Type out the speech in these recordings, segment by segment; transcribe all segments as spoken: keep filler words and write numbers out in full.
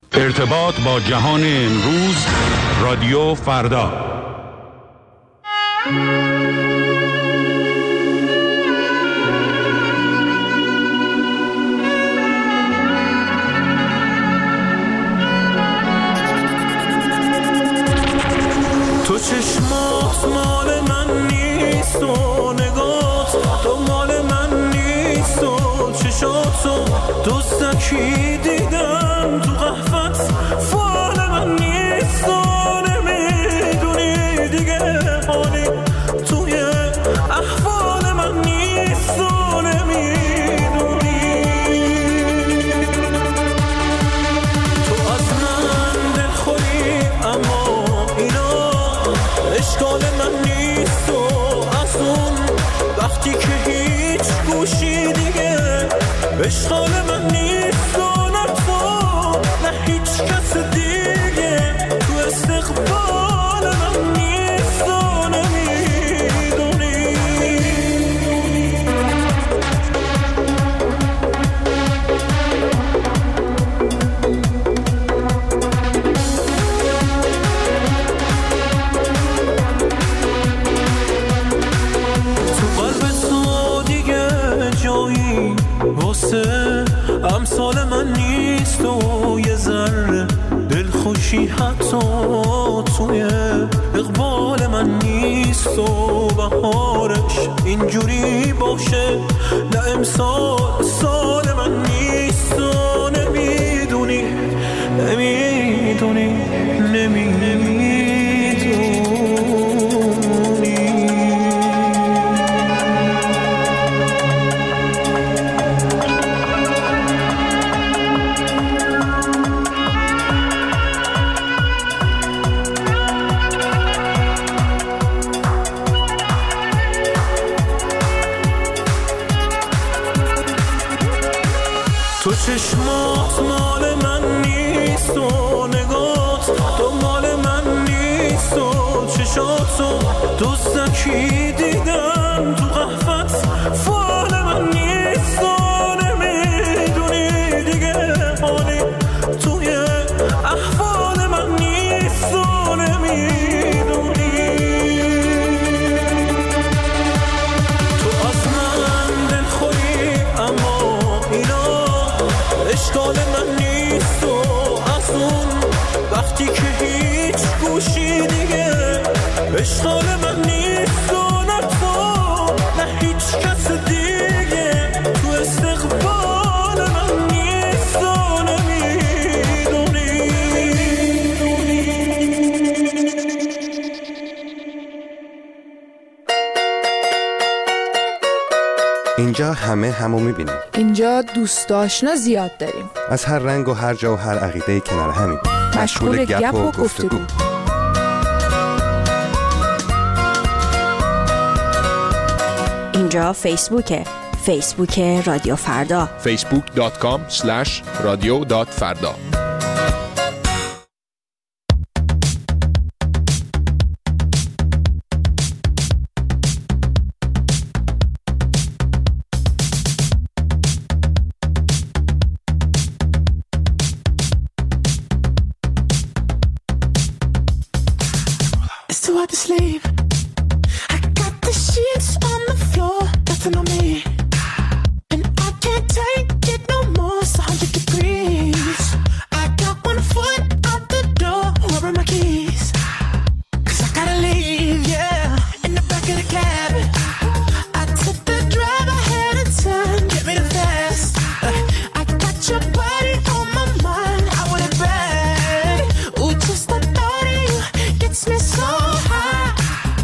ارتباط با جهان امروز، رادیو فردا. تو چشمات مال من نیست و نگات تو مال من نیست و چشاتو دوستکی دیدم تو قهوت فال من نیست و نمیدونی دیگه حالی توی احوال من نیست و نمیدونی تو از من دلخوری اما اینا اشکال من نیست و از اون وقتی که هیچ گوشی دیگه اشکال من نیست و نه تو نه هیچ کس دیگه تو استقبال من نیست و نمیدونی تو قلب تو دیگه جایی واسه امثال من نیست و یه ذره دلخوشی حتی توی اقبال من نیست و بهارش اینجوری باشه نه امسال سال من نیست و نمیدونی نمیدونی نمی نمیدونی تو چشمات مال من نیست و نگات تو مال من نیست و چشاتو دوستکی دیدم تو قهوت فال من نیست و نمیدونی دیگه حالی توی احوال من نیست و نمیدونی تو از من دلخوری اما اینا اشکال من نیست و از اون وقتی که هیچ گوشی دیگه اشکال من نیست و نه تو نه هیچ کس دیگه تو استقبال من نیست و نمیدونی اینجا همه همو میبینیم. اینجا دوست آشنا زیاد داریم. از هر رنگ و هر جا و هر عقیده کنار همیم. مشغول گپ و گفتگو. اینجا فیسبوکه. فیسبوک رادیو فردا. فیسبوک دات کام اسلش رادیو دات فردا. To sleep, I got the sheets on the floor, nothing on me, and I can't take it no more. It's a hundred degrees. I got one foot out the door. Where are my keys? 'Cause I gotta leave, yeah. In the back of the cab, I took the drive ahead of time. Get me the fast. I got your body on my mind. I want it bad. Ooh, just the thought of you gets me so.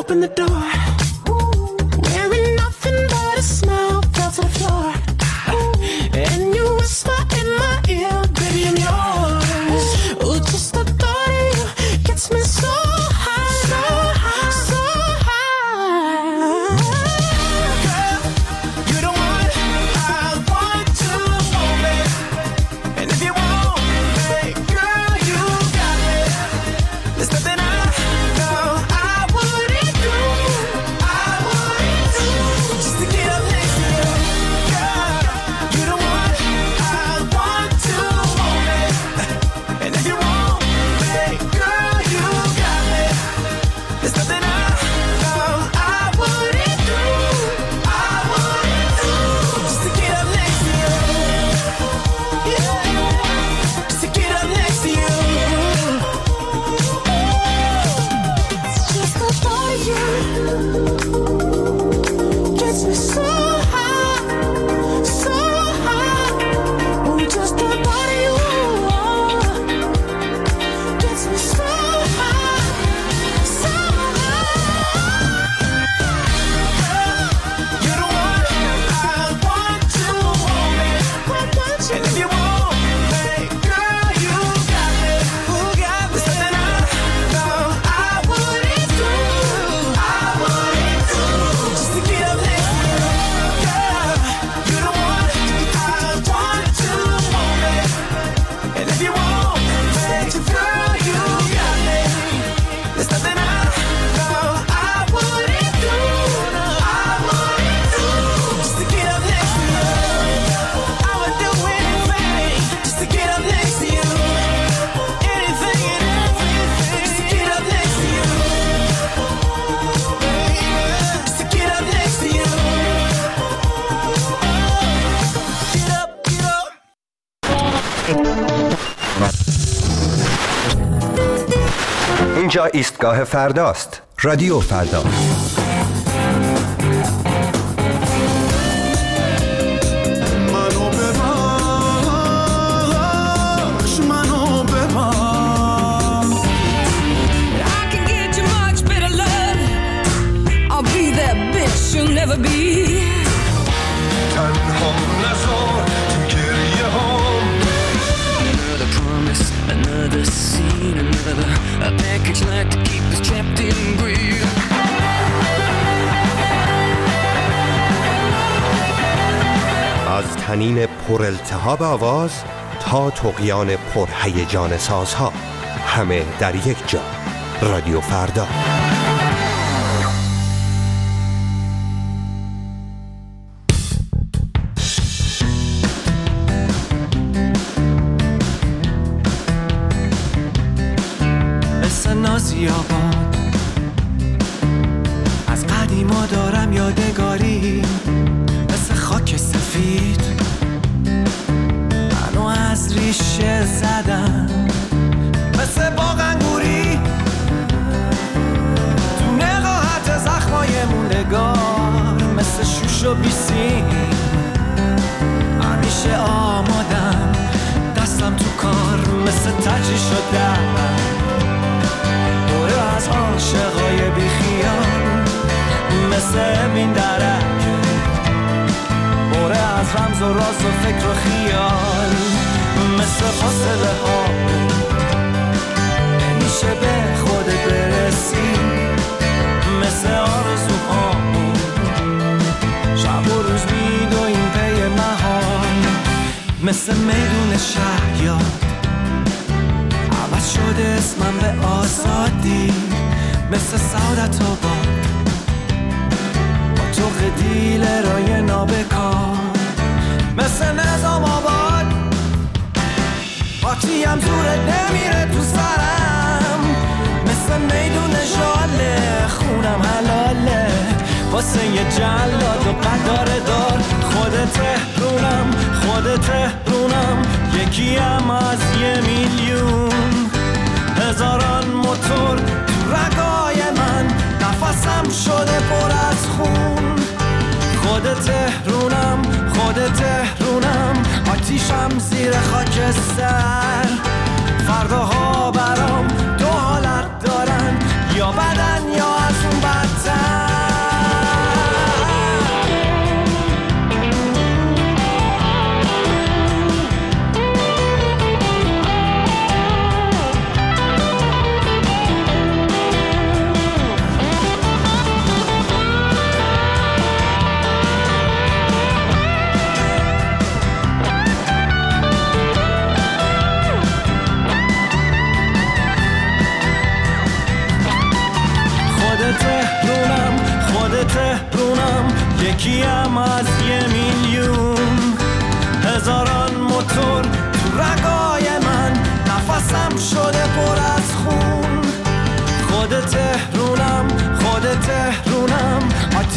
open the door. Wearing nothing but a smile, fell to the floor. And you whisper in my ear, baby, I'm yours. Ooh, just the thought of you gets me so high, so high, so high. Girl, you're the one I want to hold me. And if you want me, girl, you got me. There's nothing I know I wouldn't do, I wouldn't do, just to get up next to you. Girl, you're the one I want to hold me. And if you want me, girl, you got me. There's nothing I know I wouldn't do, I wouldn't do, just to get up next to you. Yeah, just to get up next to you. Just the thought of you gets me so high, so high. Oh, just the thought of you gets me so high, so high. You're the one I want to hold me. And if you want me, girl, you got me. Who got me? There's nothing I know I wouldn't do, I wouldn't do, just to get up next to you. Girl, you're the one I want to hold me. And if you want me, girl, you got me. There's nothing I know I wouldn't do, I wouldn't do, just to get up next to you. I would do anything just to get up next to you. Anything and everything just to get up next to you. Just to get up next to you. Get up, get up. اینجا ایستگاه فرداست. رادیو فردا. منو ببخش، منو ببخش. I can get you much better love. I'll be that bitch you'll never be. تنها نذار تو گریه هام. Another promise, another scene, another a package like to keep us trapped in greed. از تنین پر التهاب آواز تا طغیان پر هیجان سازها، همه در یک جا. رادیو فردا. مثل نازی آباد از قدیما دارم یادگاری، مثل خاک سفید منو از ریشه زدم، مثل باغ انگوری تو نقاهت زخمای موندگار، مثل شوش و بیسیم همیشه آمادم، دستم تو کار مثل تجری شدم، دوره از عاشقای بیخیال، مثل امین درک، دوره از رمز و راز و فکر و خیال، مثل فاصله ها نمیشه به خودت برسی، مثل آرزوها شب و روز میدویم پی مهان، مثل میدون شهیاد عوض شده اسمم به آزادی، مثل سعادت آباد با تو قدیل رای نابکار، مثل نظام آباد پاکیم زورت نمیره تو سرم، مثل میدون ژاله خونم حلاله واسه یه جلاد و قدار دار، خود تهرونم خود تهرونم یکیم از یه میلیون، هزاران موتور تو رگای من نفسم شده پر از خون، خود تهرونم خود تهرونم آتیشم زیر خاکستر، فرداها برام دو حالت دارن، یا بدن یا از اون بدتر.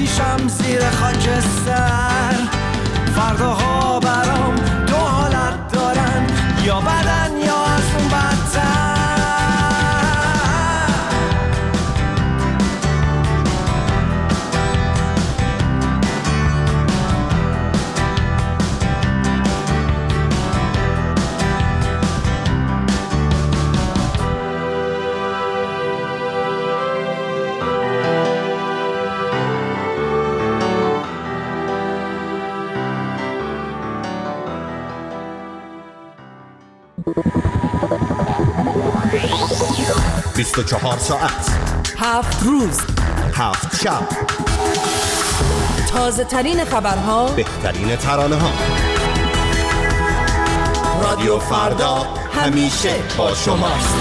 آتیشم زیر خاکستر. فرداها برام دو حالت دارن، یا بدن یا از اون بدتر. بیست و چهار ساعت، هفت روز، هفت شب، تازه ترین خبرها، بهترین ترانه ها. رادیو فردا همیشه با شماست.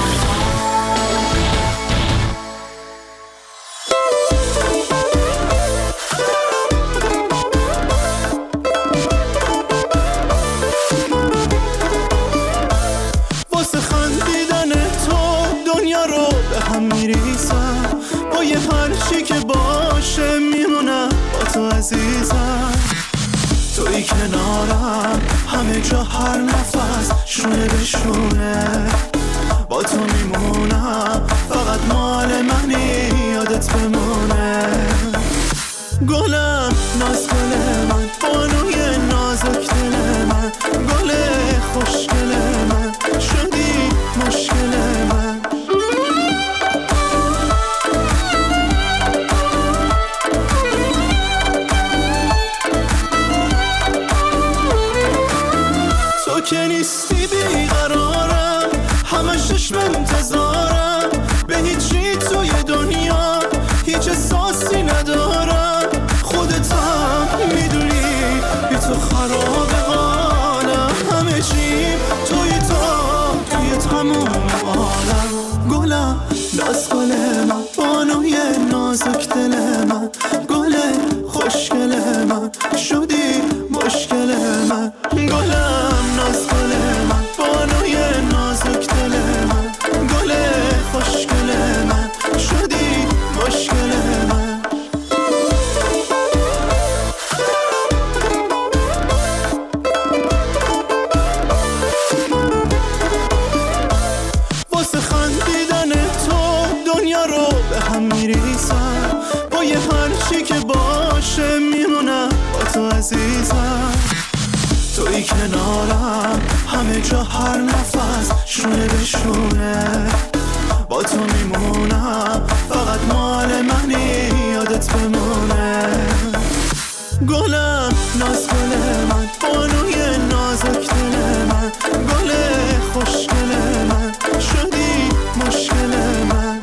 واسه خندیدن تو دنیا رو به هم میریزم، با یه هرچی که باشه میمونم با تو عزیزم. توی کنارم همه جا هر نفس شونه به شونه، با تو میمونم فقط مال منی یادت بمونه. گلم ناز گل من، بانوی نازک دل من، گل خوشگل من، شدی مشکل من. تو که نیستی بیقرارم، همش چشم انتظارم، به هیچی توی دنیا هیچ احساسی ندارم. خودت هم میدونی بی تو خراب حالم، همه چی توی تو توی تموم عالم. گلم ناز گل من، بانوی نازک دل من، گل خوشگل من، شدی مشکل من. گلم ناز گل من، بانوی نازک دل من، گل خوشگل من، شدی مشکل من. واسه خندیدن تو دنیا رو به هم میریزم، با یه هرچی که باشه میمونم با تو عزیزم. توی کنارم همه جا هر نفس شونه به شونه، با تو میمونم فقط مال منی یادت بمونه. گلم ناز گل من، بانوی نازک دل من، گل خوشگل من، شدی مشکل من.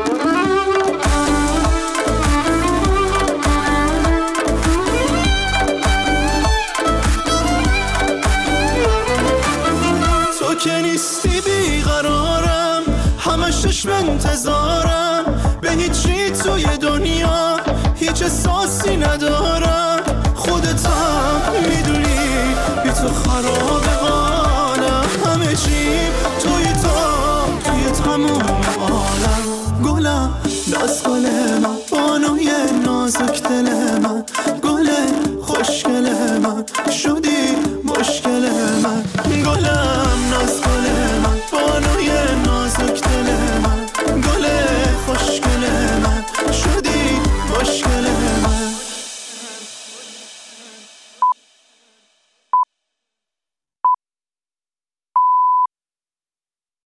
تو که نیستی بیقرارم، همش چشم انتظارم، به هیچی توی دنیا هیچ احساسی ندارم. خودت هم میدونی بی تو خراب حالم، همه چی توی تو توی تموم عالم. گلم ناز گل من، بانوی نازک دل من، گل خوشگل من، شدی مشکل من. گلم